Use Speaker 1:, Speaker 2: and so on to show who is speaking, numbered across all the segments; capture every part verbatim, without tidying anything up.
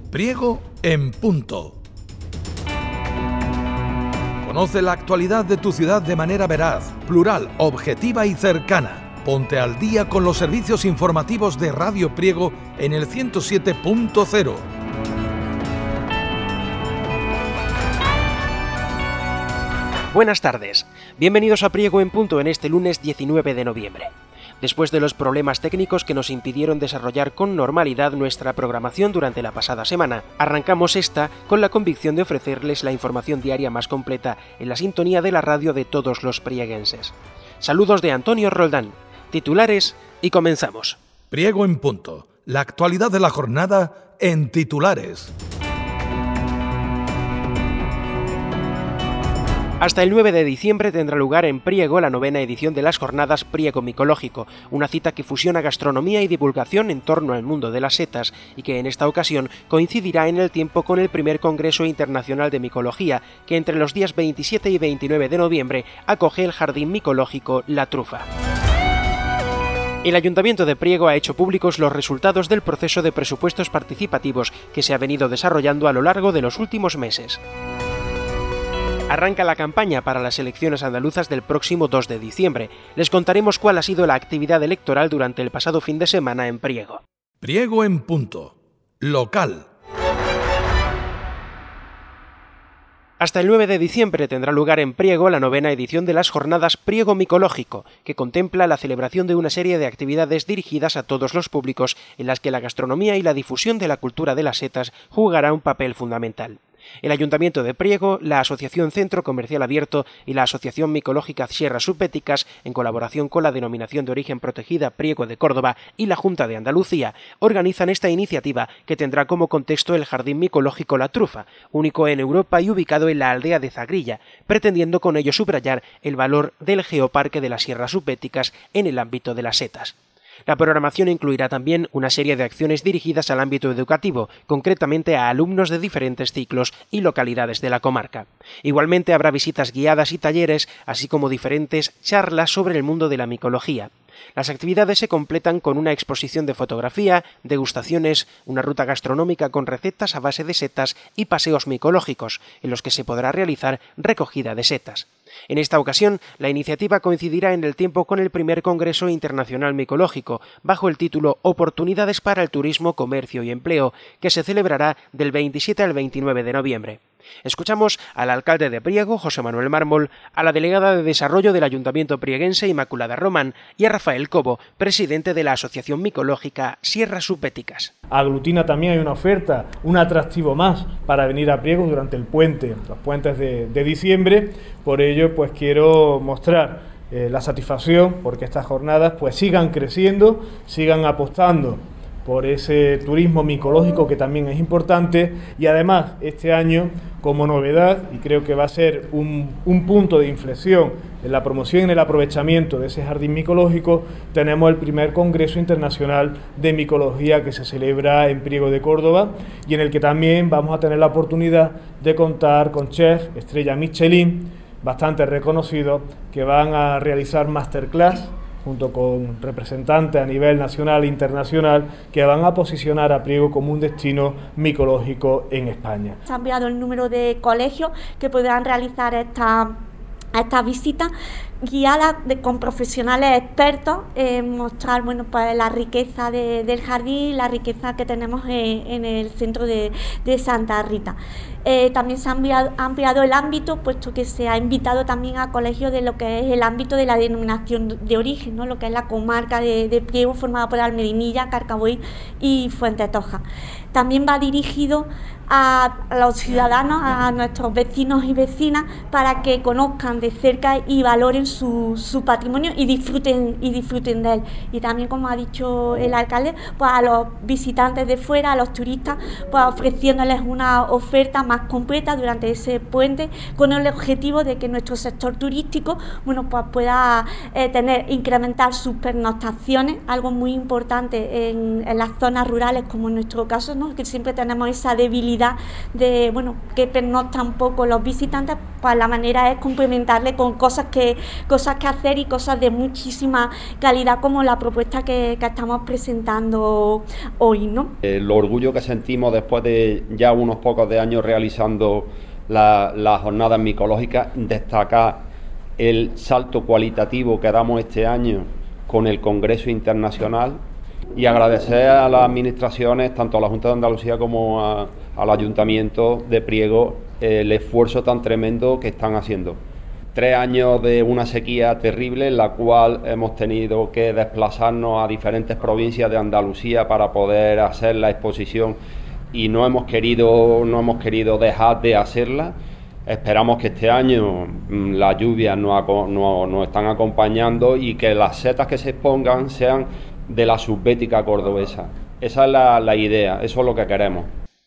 Speaker 1: Priego en Punto. Conoce la actualidad de tu ciudad de manera veraz, plural, objetiva y cercana. Ponte al día con los servicios informativos de Radio Priego en el ciento siete punto cero.
Speaker 2: Buenas tardes, bienvenidos a Priego en Punto en este lunes diecinueve de noviembre. Después de los problemas técnicos que nos impidieron desarrollar con normalidad nuestra programación durante la pasada semana, arrancamos esta con la convicción de ofrecerles la información diaria más completa en la sintonía de la radio de todos los prieguenses. Saludos de Antonio Roldán, titulares y comenzamos.
Speaker 1: Priego en Punto, la actualidad de la jornada en titulares.
Speaker 2: Hasta el nueve de diciembre tendrá lugar en Priego la novena edición de las Jornadas Priego Micológico, una cita que fusiona gastronomía y divulgación en torno al mundo de las setas y que en esta ocasión coincidirá en el tiempo con el primer Congreso Internacional de Micología, que entre los días veintisiete y veintinueve de noviembre acoge el Jardín Micológico La Trufa. El Ayuntamiento de Priego ha hecho públicos los resultados del proceso de presupuestos participativos que se ha venido desarrollando a lo largo de los últimos meses. Arranca la campaña para las elecciones andaluzas del próximo dos de diciembre. Les contaremos cuál ha sido la actividad electoral durante el pasado fin de semana en Priego.
Speaker 1: Priego en Punto. Local.
Speaker 2: Hasta el nueve de diciembre tendrá lugar en Priego la novena edición de las Jornadas Priego Micológico, que contempla la celebración de una serie de actividades dirigidas a todos los públicos en las que la gastronomía y la difusión de la cultura de las setas jugará un papel fundamental. El Ayuntamiento de Priego, la Asociación Centro Comercial Abierto y la Asociación Micológica Sierras Subéticas, en colaboración con la Denominación de Origen Protegida Priego de Córdoba y la Junta de Andalucía, organizan esta iniciativa que tendrá como contexto el Jardín Micológico La Trufa, único en Europa y ubicado en la aldea de Zagrilla, pretendiendo con ello subrayar el valor del geoparque de las Sierras Subéticas en el ámbito de las setas. La programación incluirá también una serie de acciones dirigidas al ámbito educativo, concretamente a alumnos de diferentes ciclos y localidades de la comarca. Igualmente habrá visitas guiadas y talleres, así como diferentes charlas sobre el mundo de la micología. Las actividades se completan con una exposición de fotografía, degustaciones, una ruta gastronómica con recetas a base de setas y paseos micológicos, en los que se podrá realizar recogida de setas. En esta ocasión, la iniciativa coincidirá en el tiempo con el primer Congreso Internacional Micológico, bajo el título Oportunidades para el Turismo, Comercio y Empleo, que se celebrará del veintisiete al veintinueve de noviembre. Escuchamos al alcalde de Priego, José Manuel Mármol, a la delegada de Desarrollo del Ayuntamiento prieguense, Inmaculada Román, y a Rafael Cobo, presidente de la Asociación Micológica Sierras Subéticas.
Speaker 3: Aglutina también, hay una oferta, un atractivo más para venir a Priego durante el puente, los puentes de, de diciembre. Por ello, pues quiero mostrar eh, la satisfacción porque estas jornadas pues sigan creciendo, sigan apostando por ese turismo micológico que también es importante, y además este año, como novedad, y creo que va a ser un, un punto de inflexión en la promoción y en el aprovechamiento de ese jardín micológico, tenemos el primer Congreso Internacional de Micología que se celebra en Priego de Córdoba, y en el que también vamos a tener la oportunidad de contar con chefs estrella Michelin bastante reconocidos que van a realizar masterclass junto con representantes a nivel nacional e internacional que van a posicionar a Priego como un destino micológico en España.
Speaker 4: Se ha ampliado el número de colegios que podrán realizar esta estas visitas guiadas de, con profesionales expertos en mostrar bueno, pues, la riqueza de, del jardín, la riqueza que tenemos en, en el centro de, de Santa Rita. Eh, también se ha ampliado, ampliado el ámbito, puesto que se ha invitado también a colegios de lo que es el ámbito de la denominación de origen, ¿no? Lo que es la comarca de, de Priego, formada por Almedinilla, Carcaboí y Fuentetoja. También va dirigido a los ciudadanos, a nuestros vecinos y vecinas, para que conozcan de cerca y valoren su, su patrimonio y disfruten y disfruten de él. Y también, como ha dicho el alcalde, pues a los visitantes de fuera, a los turistas, pues ofreciéndoles una oferta más completa durante ese puente, con el objetivo de que nuestro sector turístico bueno, pues pueda eh, tener incrementar sus pernoctaciones, algo muy importante en, en las zonas rurales, como en nuestro caso, ¿no? Que siempre tenemos esa debilidad calidad de, bueno, que pernoctan un poco los visitantes, pues la manera es complementarle con cosas que, cosas que hacer y cosas de muchísima calidad como la propuesta que, que estamos presentando hoy, ¿no?
Speaker 5: El orgullo que sentimos después de ya unos pocos de años realizando las la jornadas micológicas, destacar el salto cualitativo que damos este año con el Congreso Internacional y agradecer a las administraciones, tanto a la Junta de Andalucía como a, al Ayuntamiento de Priego, el esfuerzo tan tremendo que están haciendo. Tres años de una sequía terrible en la cual hemos tenido que desplazarnos a diferentes provincias de Andalucía para poder hacer la exposición y no hemos querido, no hemos querido dejar de hacerla. Esperamos que este año mmm, las lluvias nos, nos, nos están acompañando y que las setas que se expongan sean de la subbética cordobesa. Esa es la, la idea, eso es lo que queremos.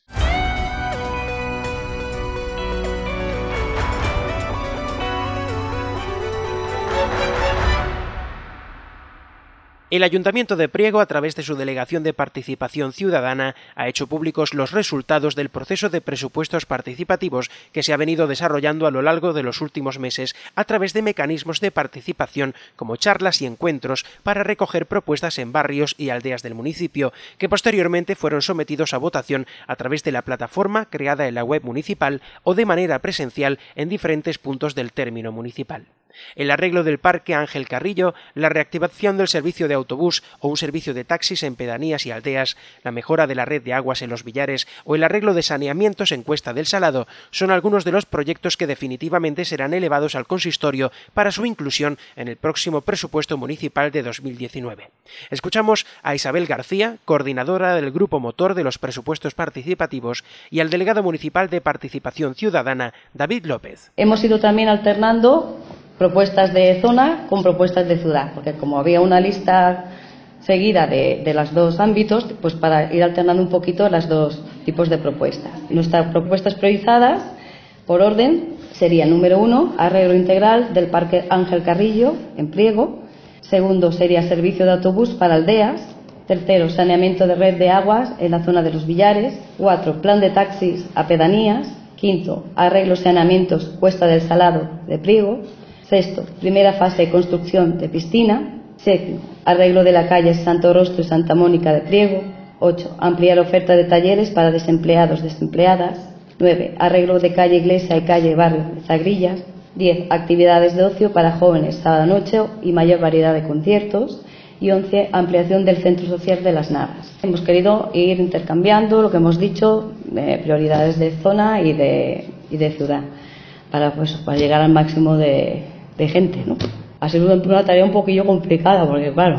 Speaker 2: El Ayuntamiento de Priego, a través de su Delegación de Participación Ciudadana, ha hecho públicos los resultados del proceso de presupuestos participativos que se ha venido desarrollando a lo largo de los últimos meses a través de mecanismos de participación como charlas y encuentros para recoger propuestas en barrios y aldeas del municipio, que posteriormente fueron sometidos a votación a través de la plataforma creada en la web municipal o de manera presencial en diferentes puntos del término municipal. El arreglo del Parque Ángel Carrillo, la reactivación del servicio de autobús o un servicio de taxis en pedanías y aldeas, la mejora de la red de aguas en los Villares o el arreglo de saneamientos en Cuesta del Salado son algunos de los proyectos que definitivamente serán elevados al consistorio para su inclusión en el próximo presupuesto municipal de dos mil diecinueve. Escuchamos a Isabel García, coordinadora del Grupo Motor de los Presupuestos Participativos, y al delegado municipal de Participación Ciudadana, David López.
Speaker 6: Hemos ido también alternando propuestas de zona con propuestas de ciudad, porque como había una lista seguida de, de los dos ámbitos, pues para ir alternando un poquito los dos tipos de propuestas. Nuestras propuestas priorizadas, por orden, sería número uno, arreglo integral del Parque Ángel Carrillo, en Priego. Segundo, sería servicio de autobús para aldeas. Tercero, saneamiento de red de aguas en la zona de los Villares. Cuatro, plan de taxis a pedanías. Quinto, arreglo saneamientos Cuesta del Salado de Priego. Sexto, primera fase de construcción de piscina. Séptimo, arreglo de la calle Santo Rostro y Santa Mónica de Priego. Ocho, ampliar oferta de talleres para desempleados, desempleadas. Nueve, arreglo de calle Iglesia y calle Barrio de Zagrillas. Diez, actividades de ocio para jóvenes sábado noche y mayor variedad de conciertos. Y once, ampliación del centro social de Las Navas. Hemos querido ir intercambiando lo que hemos dicho, eh, prioridades de zona y de, y de ciudad, para, pues, para llegar al máximo de de gente, ¿no? Ha sido una tarea un poquillo complicada, porque claro,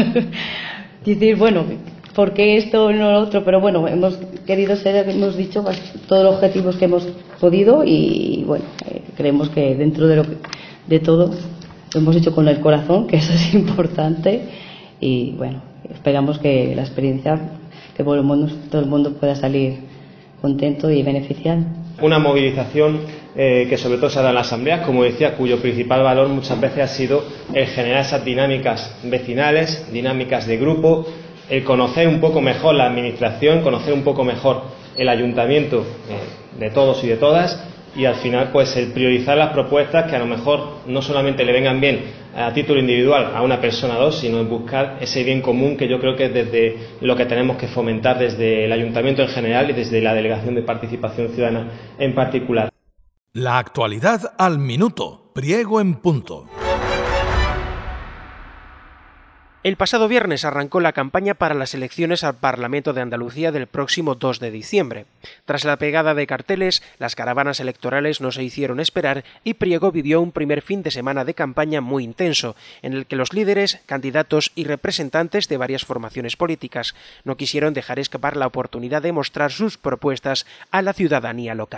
Speaker 6: decir, bueno, ¿por qué esto y no lo otro? Pero bueno, hemos querido ser, hemos dicho pues, todos los objetivos que hemos podido y bueno, eh, creemos que dentro de lo que, de todo lo hemos hecho con el corazón, que eso es importante y bueno, esperamos que la experiencia, que por el mundo, todo el mundo pueda salir contento y beneficiado.
Speaker 7: Una movilización eh, que sobre todo se da en las asambleas, como decía, cuyo principal valor muchas veces ha sido el generar esas dinámicas vecinales, dinámicas de grupo, el conocer un poco mejor la administración, conocer un poco mejor el ayuntamiento eh, de todos y de todas, y al final pues el priorizar las propuestas que a lo mejor no solamente le vengan bien a título individual a una persona o dos, sino en buscar ese bien común que yo creo que es desde lo que tenemos que fomentar desde el ayuntamiento en general y desde la Delegación de Participación Ciudadana en particular.
Speaker 1: La actualidad al minuto. Priego en punto.
Speaker 2: El pasado viernes arrancó la campaña para las elecciones al Parlamento de Andalucía del próximo dos de diciembre. Tras la pegada de carteles, las caravanas electorales no se hicieron esperar y Priego vivió un primer fin de semana de campaña muy intenso, en el que los líderes, candidatos y representantes de varias formaciones políticas no quisieron dejar escapar la oportunidad de mostrar sus propuestas a la ciudadanía local.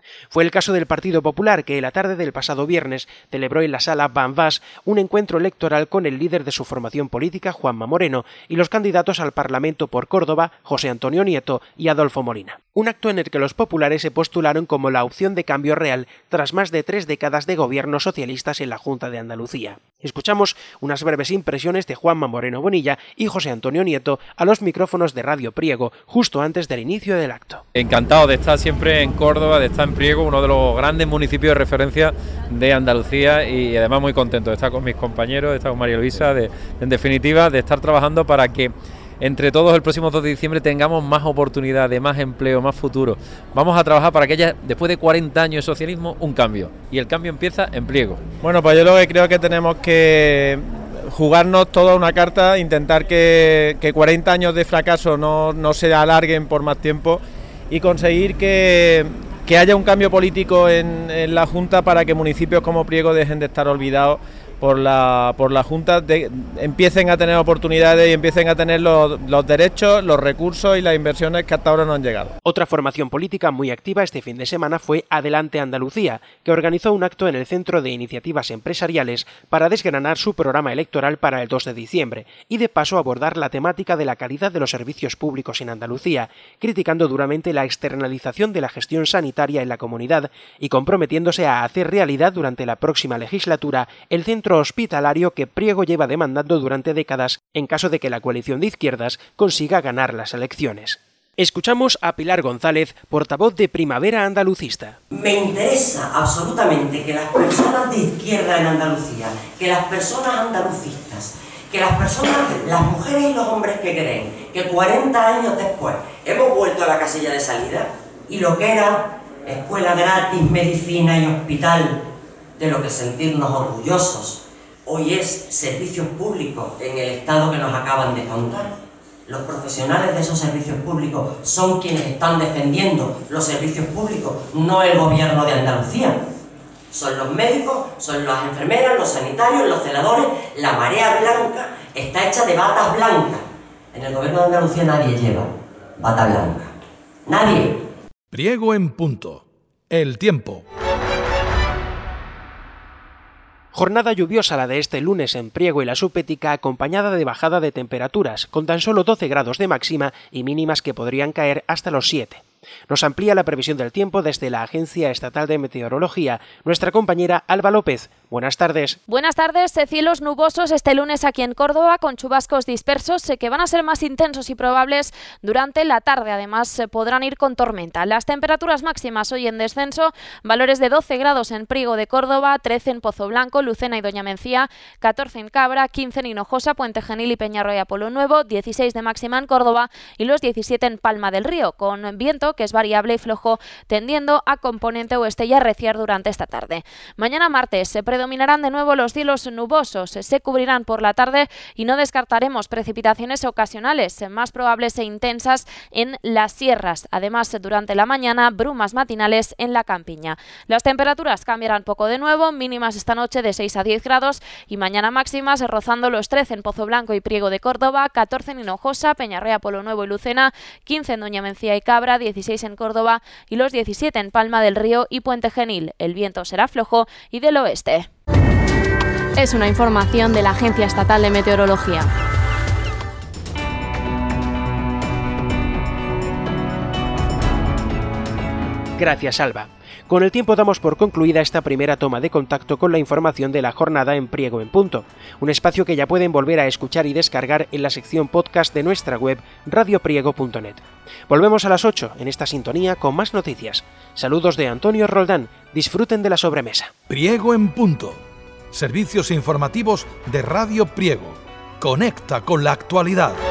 Speaker 2: Fue el caso del Partido Popular, que la tarde del pasado viernes celebró en la sala Van Baas un encuentro electoral con el líder de su formación política, Juanma Moreno, y los candidatos al Parlamento por Córdoba, José Antonio Nieto y Adolfo Molina. Un acto en el que los populares se postularon como la opción de cambio real tras más de tres décadas de gobiernos socialistas en la Junta de Andalucía. Escuchamos unas breves impresiones de Juanma Moreno Bonilla y José Antonio Nieto a los micrófonos de Radio Priego justo antes del inicio del acto.
Speaker 8: Encantado de estar siempre en Córdoba, de estar en Priego, uno de los grandes municipios de referencia de Andalucía, y además muy contento de estar con mis compañeros, de estar con María Luisa, de, en definitiva de estar trabajando para que entre todos el próximo dos de diciembre tengamos más oportunidades, más empleo, más futuro. Vamos a trabajar para que haya, después de cuarenta años de socialismo, un cambio, y el cambio empieza en Priego.
Speaker 9: Bueno, pues yo lo que creo que tenemos que jugarnos toda una carta, intentar que, que cuarenta años de fracaso no, no se alarguen por más tiempo y conseguir que, que haya un cambio político en, en la Junta para que municipios como Priego dejen de estar olvidados por la por la Junta, de, empiecen a tener oportunidades y empiecen a tener los, los derechos, los recursos y las inversiones que hasta ahora no han llegado.
Speaker 2: Otra formación política muy activa este fin de semana fue Adelante Andalucía, que organizó un acto en el Centro de Iniciativas Empresariales para desgranar su programa electoral para el dos de diciembre y de paso abordar la temática de la calidad de los servicios públicos en Andalucía, criticando duramente la externalización de la gestión sanitaria en la comunidad y comprometiéndose a hacer realidad durante la próxima legislatura el centro hospitalario que Priego lleva demandando durante décadas en caso de que la coalición de izquierdas consiga ganar las elecciones. Escuchamos a Pilar González, portavoz de Primavera Andalucista.
Speaker 10: Me interesa absolutamente que las personas de izquierda en Andalucía, que las personas andalucistas, que las personas, las mujeres y los hombres que creen que cuarenta años después hemos vuelto a la casilla de salida y lo que era escuela gratis, medicina y hospital, de lo que sentirnos orgullosos, hoy es servicios públicos en el estado que nos acaban de contar. Los profesionales de esos servicios públicos son quienes están defendiendo los servicios públicos, no el gobierno de Andalucía. Son los médicos, son las enfermeras, los sanitarios, los celadores. La marea blanca está hecha de batas blancas. En el gobierno de Andalucía nadie lleva bata blanca. Nadie.
Speaker 1: Priego en punto. El tiempo.
Speaker 2: Jornada lluviosa la de este lunes en Priego y la Supética, acompañada de bajada de temperaturas, con tan solo doce grados de máxima y mínimas que podrían caer hasta los siete. Nos amplía la previsión del tiempo desde la Agencia Estatal de Meteorología, nuestra compañera Alba López. Buenas tardes.
Speaker 11: Buenas tardes. Cielos nubosos este lunes aquí en Córdoba, con chubascos dispersos que van a ser más intensos y probables durante la tarde. Además, podrán ir con tormenta. Las temperaturas máximas hoy en descenso, valores de doce grados en Priego de Córdoba, trece en Pozo Blanco, Lucena y Doña Mencía, catorce en Cabra, quince en Hinojosa, Puente Genil y Peñarroya Polo Nuevo, dieciséis de máxima en Córdoba y los diecisiete en Palma del Río, con viento que es variable y flojo, tendiendo a componente oeste y a arreciar durante esta tarde. Mañana martes se predominarán de nuevo los cielos nubosos, se cubrirán por la tarde y no descartaremos precipitaciones ocasionales, más probables e intensas en las sierras. Además, durante la mañana, brumas matinales en la campiña. Las temperaturas cambiarán poco de nuevo, mínimas esta noche de seis a diez grados y mañana máximas rozando los trece en Pozo Blanco y Priego de Córdoba, catorce en Hinojosa, Peñarroya Polo Nuevo y Lucena, quince en Doña Mencía y Cabra, dieciséis en Córdoba y los diecisiete en Palma del Río y Puente Genil. El viento será flojo y del oeste.
Speaker 12: Es una información de la Agencia Estatal de Meteorología.
Speaker 2: Gracias, Alba. Con el tiempo damos por concluida esta primera toma de contacto con la información de la jornada en Priego en Punto, un espacio que ya pueden volver a escuchar y descargar en la sección podcast de nuestra web radio priego punto net. Volvemos a las ocho en esta sintonía con más noticias. Saludos de Antonio Roldán, disfruten de la sobremesa.
Speaker 1: Priego en Punto. Servicios informativos de Radio Priego. Conecta con la actualidad.